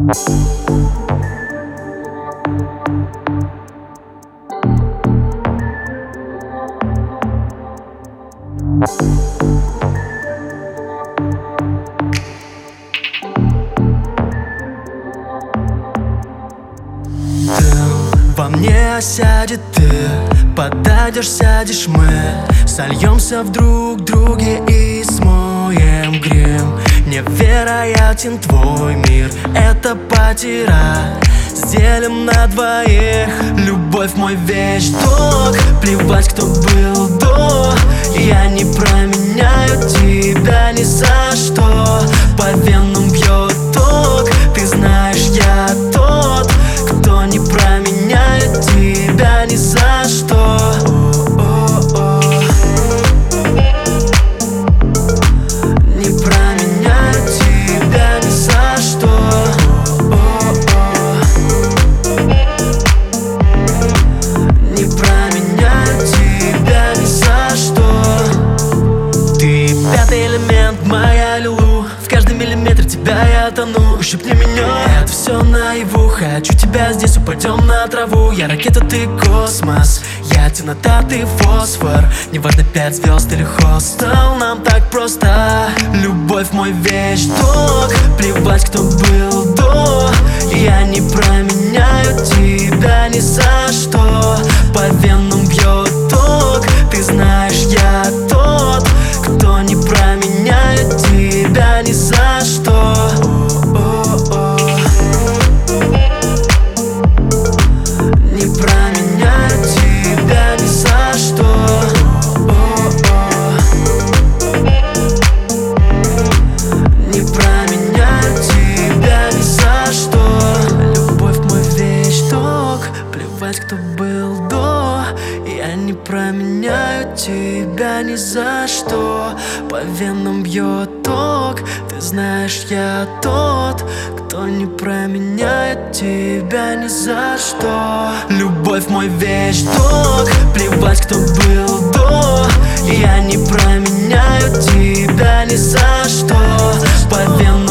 Во мне осядет ты, подойдешь, сядешь, мы сольемся в друг друге и смоем грим. Невероятен твой мир, это потеря. Сделим на двоих, любовь мой вещдок. Плевать, кто был до, я не променяю тебя ни за что. По венам бьет ток, ты знаешь, я тот, кто не променяет тебя ни за что. Не променяю тебя ни за что. Не променяю тебя ни за что. Ты пятый элемент, моя лилу. В каждом миллиметре тебя я тону. Ущипни меня, это все наяву. Хочу тебя здесь, упадем на траву. Я ракета, ты космос. Я темнота, ты фосфор. Неважно, 5 звезд или хостел, нам так просто. Любовь мой вещдок. Плевать, кто был до, я не променяю тебя ни за что. По венам бьет ток, ты знаешь, я тот, кто не променяет тебя ни за что. Не променяю тебя ни за что. Не променяю тебя ни за что. Любовь мой вещдок. Плевать, кто был до, я не променяю тебя ни за что. По венам бьет ток, ты знаешь, я тот, кто не променяет тебя ни за что. Любовь мой вещдок. Плевать, кто был до, я не променяю тебя ни за что. По венам